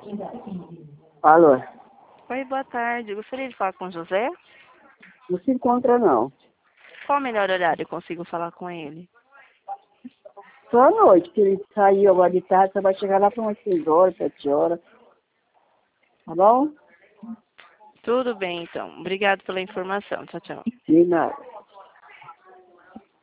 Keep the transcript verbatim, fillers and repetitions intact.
Alô? Oi, boa tarde. Gostaria de falar com o José? Não se encontra, não. Qual o melhor horário eu consigo falar com ele? Só à noite, que ele saiu agora de tarde, você vai chegar lá para umas seis horas, sete horas. Tá bom? Tudo bem, então. Obrigado pela informação. Tchau, tchau. De nada.